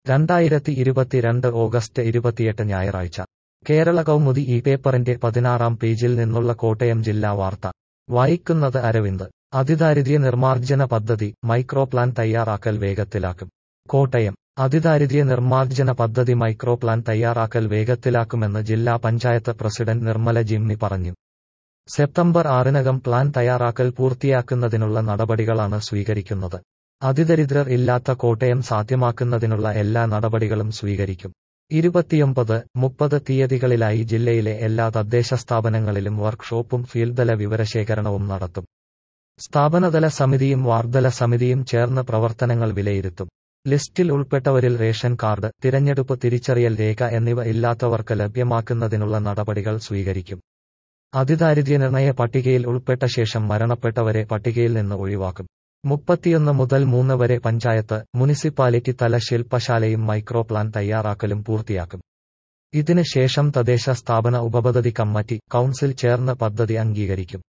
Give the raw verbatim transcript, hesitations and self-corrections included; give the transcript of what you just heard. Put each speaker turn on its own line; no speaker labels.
രണ്ടായിരത്തി ഇരുപത്തിരണ്ട് ഓഗസ്റ്റ് ഇരുപത്തിയെട്ട് ഞായറാഴ്ച കേരള കൗമുദി ഈ പേപ്പറിന്റെ പതിനാറാം പേജിൽ നിന്നുള്ള കോട്ടയം ജില്ലാ വാർത്ത വായിക്കുന്നത് അരവിന്ദ്. അതിദാരിദ്ര്യ നിർമ്മാർജ്ജന പദ്ധതി മൈക്രോ പ്ലാൻ തയ്യാറാക്കൽ വേഗത്തിലാക്കും. കോട്ടയം. അതിദാരിദ്ര്യ നിർമ്മാർജ്ജന പദ്ധതി മൈക്രോ പ്ലാൻ തയ്യാറാക്കൽ വേഗത്തിലാക്കുമെന്ന് ജില്ലാ പഞ്ചായത്ത് പ്രസിഡന്റ് നിർമ്മല ജിമ്മി പറഞ്ഞു. സെപ്റ്റംബർ ആറിനകം പ്ലാൻ തയ്യാറാക്കൽ പൂർത്തിയാക്കുന്നതിനുള്ള നടപടികളാണ് സ്വീകരിക്കുന്നത്. അതിദരിദ്രർ ഇല്ലാത്ത കോട്ടയം സാധ്യമാക്കുന്നതിനുള്ള എല്ലാ നടപടികളും സ്വീകരിക്കും. ഇരുപത്തിയൊമ്പത്, മുപ്പത് തീയതികളിലായി ജില്ലയിലെ എല്ലാ തദ്ദേശ സ്ഥാപനങ്ങളിലും വർക്ക്ഷോപ്പും ഫീൽഡ്തല വിവരശേഖരണവും നടത്തും. സ്ഥാപനതല സമിതിയും വാർഡ്തല സമിതിയും ചേർന്ന് പ്രവർത്തനങ്ങൾ വിലയിരുത്തും. ലിസ്റ്റിൽ ഉൾപ്പെട്ടവരിൽ റേഷൻ കാർഡ്, തിരഞ്ഞെടുപ്പ് തിരിച്ചറിയൽ രേഖ എന്നിവ ഇല്ലാത്തവർക്ക് ലഭ്യമാക്കുന്നതിനുള്ള നടപടികൾ സ്വീകരിക്കും. അതിദാരിദ്ര്യനിർണയ പട്ടികയിൽ ഉൾപ്പെട്ട ശേഷം മരണപ്പെട്ടവരെ പട്ടികയിൽ നിന്ന് ഒഴിവാക്കും. മുപ്പത്തിയൊന്ന് മുതൽ മൂന്ന് വരെ പഞ്ചായത്ത്, മുനിസിപ്പാലിറ്റി തല ശില്പശാലയും മൈക്രോ പ്ലാൻ തയ്യാറാക്കലും പൂർത്തിയാക്കും. ഇതിന് ശേഷം തദ്ദേശ സ്ഥാപന ഉപപദ്ധതി കമ്മിറ്റി, കൗൺസിൽ ചേർന്ന് പദ്ധതി അംഗീകരിക്കും.